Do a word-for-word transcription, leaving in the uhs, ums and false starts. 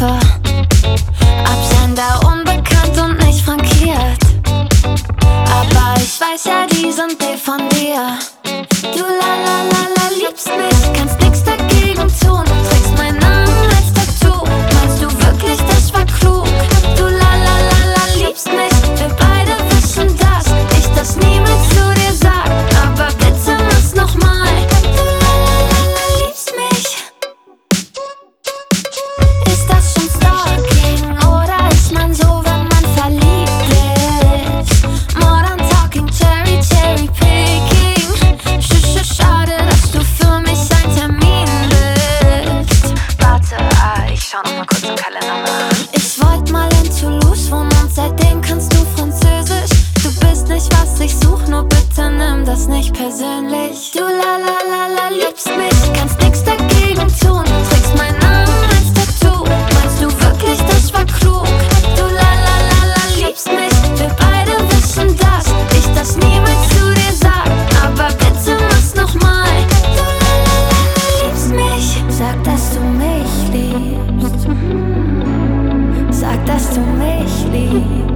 Anrufe. Absender unbekannt und nicht frankiert. Aber ich weiß ja, die sind eh von dir. Du la la la la liebst mich, kannst nix dagegen tun. Trägst meinen Namen als Tattoo. Meinst du wirklich, das war klug? Du la la la la liebst mich, wir beide wissen, dass ich das niemals zu dir sag. Aber bitte mach's nochmal. Du la la la la liebst mich. Ist das schon Stalking oder ist man so, wenn man verliebt ist? Modern Talking, Cherry, Cherry Picking. Sch sch schade, dass du für mich ein Termin bist. Warte, ah, ich schau noch mal kurz im Kalender nach. Ich wollt mal in Toulouse wohnen und seitdem kannst du Französisch. Du bist nicht, was ich such, nur bitte nimm das nicht persönlich. Du la la la la liebst mich, kannst nix dagegen tun. Trägst meinen Namen als Tattoo. Meinst du wirklich, das war klug? Du la la la la liebst mich, wir beide wissen, dass ich das niemals zu dir sag. Aber bitte mach's nochmal. Du la la la la liebst mich. Sag, dass du mich liebst. Sag, dass du mich liebst.